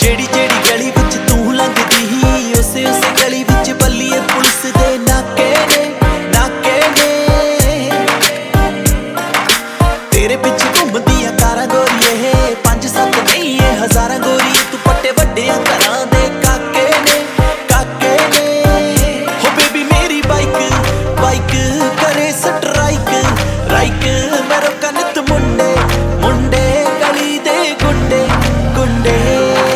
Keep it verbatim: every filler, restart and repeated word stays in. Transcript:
जेड़ी जेड़ी गली विच तू लंघदी ही उसे उसे गली विच बल्लीए पुलिस दे नाके ने नाके ने तेरे पिछे घूमदियां कारां गोरीए पंज सत्त नहीं ये हज़ारां गोरी तू पट्टे वड्डियां करां